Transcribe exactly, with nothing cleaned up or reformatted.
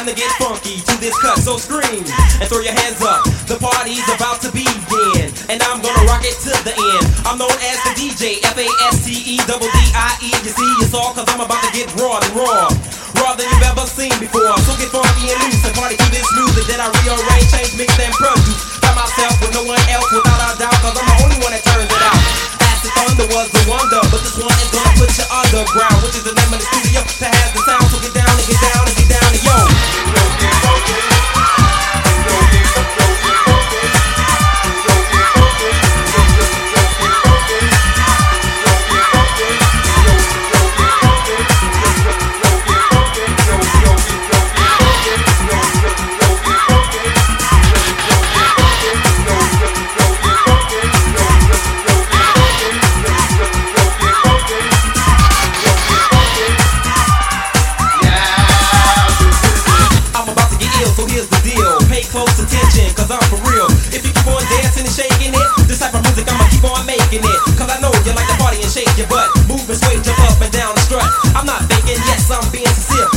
time to get funky to this cut, so scream and throw your hands up. The party's about to begin, and I'm gonna rock it to the end. I'm known as the D J, F A S T E, double D I E. You see, it's all cause I'm about to get raw and raw, raw than you've ever seen before. So get funky and loose and party to this music that I rearrange, change, mix, and produce by myself with no one else, without a doubt, cause I'm the only one that turns it out. Acid Thunder was the wonder, but this one is gonna put you underground, which is the name of the studio that has the sound. So get down and get down and get down and yo. Close attention, cause I'm for real. If you keep on dancing and shaking it, this type of music I'ma keep on making it. Cause I know you like to party and shake your butt, move and sway, jump up and down the strut. I'm not faking, yes I'm being sincere.